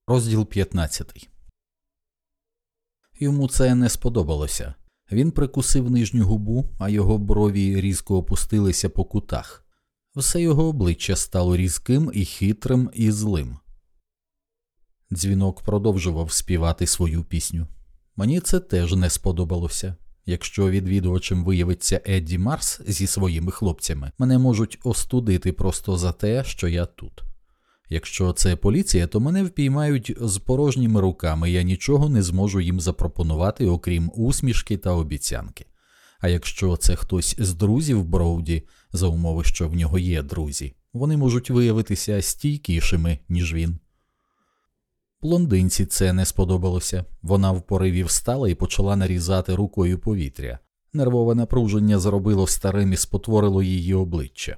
Розділ 15. Йому це не сподобалося. Він прикусив нижню губу, а його брові різко опустилися по кутах. Все його обличчя стало різким і хитрим і злим. Дзвінок продовжував співати свою пісню. Мені це теж не сподобалося. Якщо відвідувачем виявиться Едді Марс зі своїми хлопцями, мене можуть остудити просто за те, що я тут. Якщо це поліція, то мене впіймають з порожніми руками, я нічого не зможу їм запропонувати, окрім усмішки та обіцянки. А якщо це хтось з друзів Броуді, за умови, що в нього є друзі, вони можуть виявитися стійкішими, ніж він. Блондинці це не сподобалося. Вона в пориві встала і почала нарізати рукою повітря. Нервове напруження зробило старим і спотворило її обличчя.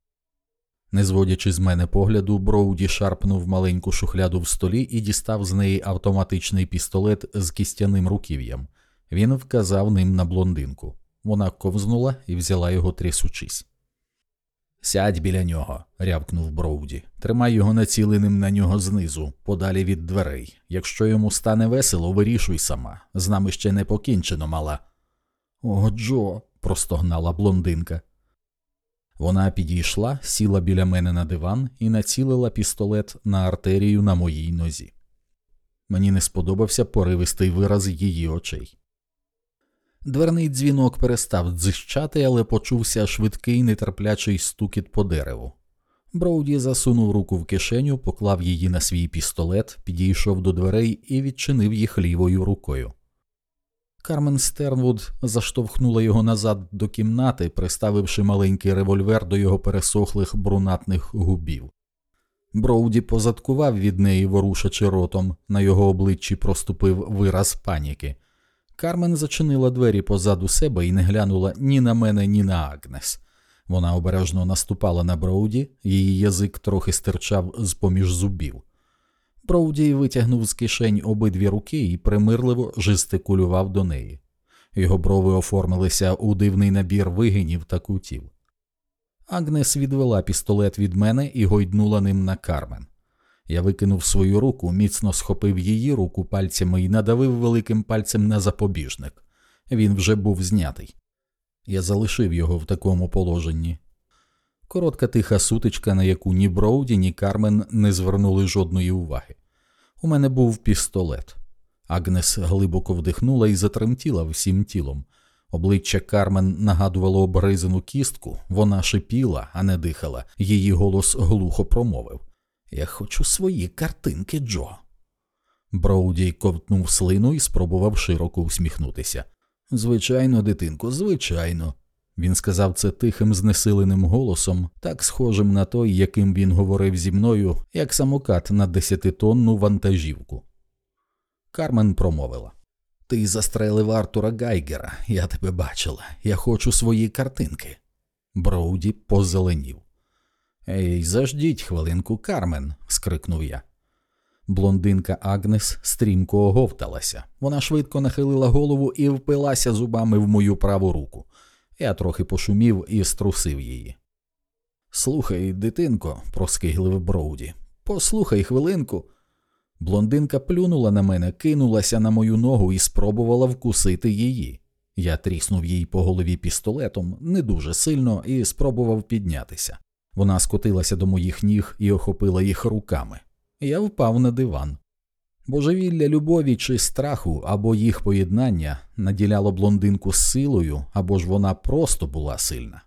Не зводячи з мене погляду, Броуді шарпнув маленьку шухляду в столі і дістав з неї автоматичний пістолет з кістяним руків'ям. Він вказав ним на блондинку. Вона ковзнула і взяла його трясучись. «Сядь біля нього», – рявкнув Броуді. «Тримай його націленим на нього знизу, подалі від дверей. Якщо йому стане весело, вирішуй сама. З нами ще не покінчено, мала». «О, Джо», – простогнала блондинка. Вона підійшла, сіла біля мене на диван і націлила пістолет на артерію на моїй нозі. Мені не сподобався поривистий вираз її очей. Дверний дзвінок перестав дзищати, але почувся швидкий нетерплячий стукіт по дереву. Броуді засунув руку в кишеню, поклав її на свій пістолет, підійшов до дверей і відчинив їх лівою рукою. Кармен Стернвуд заштовхнула його назад до кімнати, приставивши маленький револьвер до його пересохлих брунатних губів. Броуді позадкував від неї, ворушачи ротом, на його обличчі проступив вираз паніки. Кармен зачинила двері позаду себе і не глянула ні на мене, ні на Агнес. Вона обережно наступала на Броуді, її язик трохи стирчав з-поміж зубів. Броуді витягнув з кишень обидві руки і примирливо жестикулював до неї. Його брови оформилися у дивний набір вигинів та кутів. Агнес відвела пістолет від мене і гойднула ним на Кармен. Я викинув свою руку, міцно схопив її руку пальцями і надавив великим пальцем на запобіжник. Він вже був знятий. Я залишив його в такому положенні. Коротка тиха сутичка, на яку ні Броуді, ні Кармен не звернули жодної уваги. У мене був пістолет. Агнес глибоко вдихнула і затремтіла всім тілом. Обличчя Кармен нагадувало обгризану кістку, вона шипіла, а не дихала. Її голос глухо промовив. «Я хочу свої картинки, Джо». Броуді ковтнув слину і спробував широко усміхнутися. «Звичайно, дитинко, звичайно». Він сказав це тихим, знесиленим голосом, так схожим на той, яким він говорив зі мною, як самокат на 10-тонну вантажівку. Кармен промовила. «Ти застрелив Артура Гайгера, я тебе бачила, я хочу свої картинки». Броуді позеленів. «Ей, заждіть хвилинку, Кармен», – скрикнув я. Блондинка Агнес стрімко оговталася. Вона швидко нахилила голову і впилася зубами в мою праву руку. Я трохи пошумів і струсив її. «Слухай, дитинко», – проскиглив Броуді, – «послухай хвилинку». Блондинка плюнула на мене, кинулася на мою ногу і спробувала вкусити її. Я тріснув їй по голові пістолетом, не дуже сильно, і спробував піднятися. Вона скотилася до моїх ніг і охопила їх руками. Я впав на диван. Божевілля любові чи страху, або їх поєднання наділяло блондинку силою, або ж вона просто була сильна.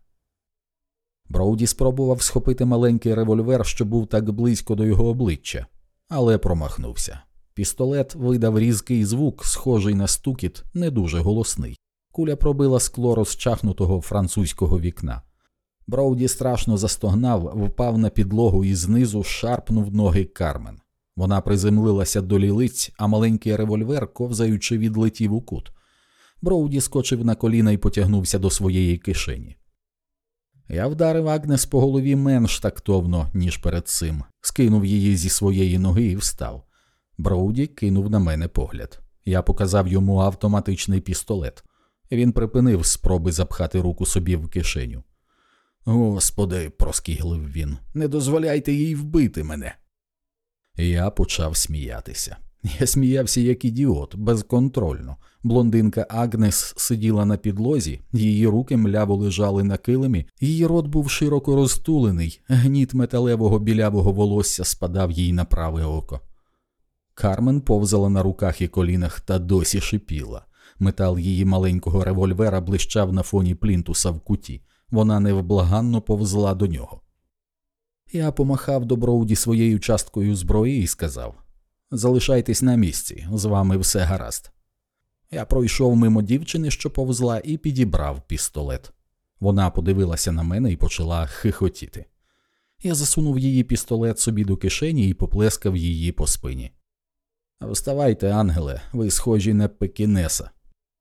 Броуді спробував схопити маленький револьвер, що був так близько до його обличчя, але промахнувся. Пістолет видав різкий звук, схожий на стукіт, не дуже голосний. Куля пробила скло розчахнутого французького вікна. Броуді страшно застогнав, впав на підлогу і знизу шарпнув ноги Кармен. Вона приземлилася до лілиць, а маленький револьвер, ковзаючи, відлетів у кут. Броуді скочив на коліна і потягнувся до своєї кишені. Я вдарив Агнес по голові менш тактовно, ніж перед цим. Скинув її зі своєї ноги і встав. Броуді кинув на мене погляд. Я показав йому автоматичний пістолет. Він припинив спроби запхати руку собі в кишеню. «Господи», – проскиглив він, – «не дозволяйте їй вбити мене». Я почав сміятися. Я сміявся як ідіот, безконтрольно. Блондинка Агнес сиділа на підлозі, її руки мляво лежали на килимі, її рот був широко розтулений, гніт металевого білявого волосся спадав їй на праве око. Кармен повзала на руках і колінах та досі шипіла. Метал її маленького револьвера блищав на фоні плінтуса в куті. Вона невблаганно повзла до нього. Я помахав до Броуді своєю часткою зброї і сказав: «Залишайтесь на місці, з вами все гаразд». Я пройшов мимо дівчини, що повзла, і підібрав пістолет. Вона подивилася на мене і почала хихотіти. Я засунув її пістолет собі до кишені і поплескав її по спині. «Вставайте, ангеле, ви схожі на пекінеса».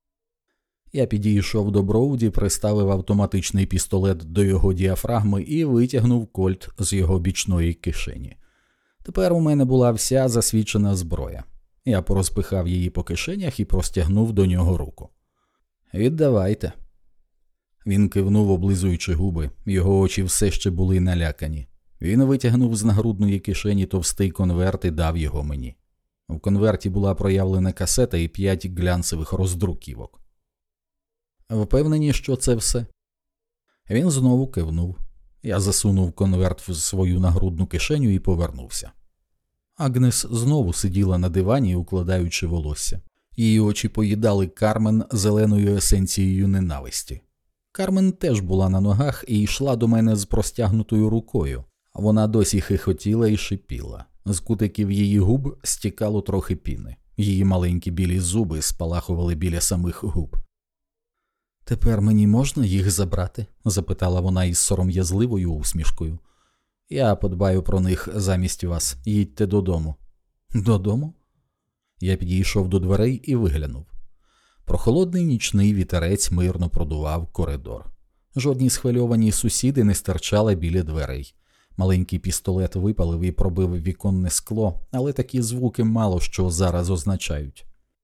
Я підійшов до Броуді, приставив автоматичний пістолет до його діафрагми і витягнув кольт з його бічної кишені. Тепер у мене була вся засвідчена зброя. Я порозпихав її по кишенях і простягнув до нього руку. «Віддавайте». Він кивнув, облизуючи губи, його очі все ще були налякані. Він витягнув з нагрудної кишені товстий конверт і дав його мені. В конверті була проявлена касета і 5 глянцевих роздруківок. «Впевнені, що це все?» Він знову кивнув. Я засунув конверт в свою нагрудну кишеню і повернувся. Агнес знову сиділа на дивані, укладаючи волосся. Її очі поїдали Кармен зеленою есенцією ненависті. Кармен теж була на ногах і йшла до мене з простягнутою рукою. Вона досі хихотіла і шипіла. З кутиків її губ стікало трохи піни. Її маленькі білі зуби спалахували біля самих губ. «Тепер мені можна їх забрати?» – запитала вона із сором'язливою усмішкою. «Я подбаю про них замість вас. Їдьте додому». «Додому?» Я підійшов до дверей і виглянув. Прохолодний нічний вітерець мирно продував коридор. Жодні схвильовані сусіди не стирчали біля дверей. Маленький пістолет випалив і пробив віконне скло, але такі звуки мало що зараз означають.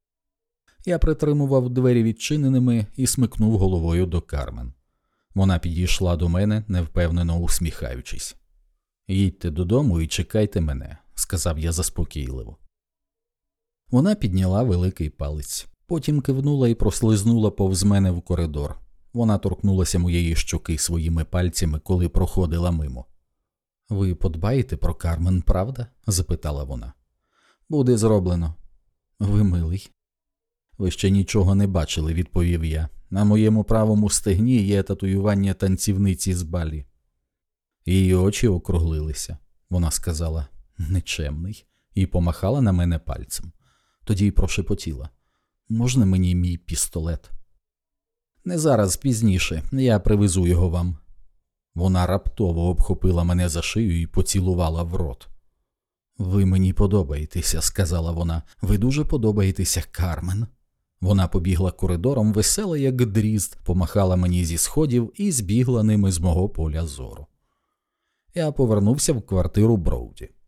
Я притримував двері відчиненими і смикнув головою до Кармен. Вона підійшла до мене, невпевнено усміхаючись. «Їдьте додому і чекайте мене», – сказав я заспокійливо. Вона підняла великий палець, потім кивнула і прослизнула повз мене в коридор. Вона торкнулася моєї щоки своїми пальцями, коли проходила мимо. «Ви подбаєте про Кармен, правда?» – запитала вона. «Буде зроблено». «Ви милий». «Ви ще нічого не бачили», – відповів я. «На моєму правому стегні є татуювання танцівниці з балі». Її очі округлилися. Вона сказала «нечемний» і помахала на мене пальцем. Тоді й прошепотіла: «Можна мені мій пістолет?» «Не зараз, пізніше. Я привезу його вам». Вона раптово обхопила мене за шию і поцілувала в рот. «Ви мені подобаєтеся», – сказала вона. «Ви дуже подобаєтеся, Кармен». Вона побігла коридором, весела як дрізд, помахала мені зі сходів і збігла ними з мого поля зору. Я повернувся в квартиру Броуді.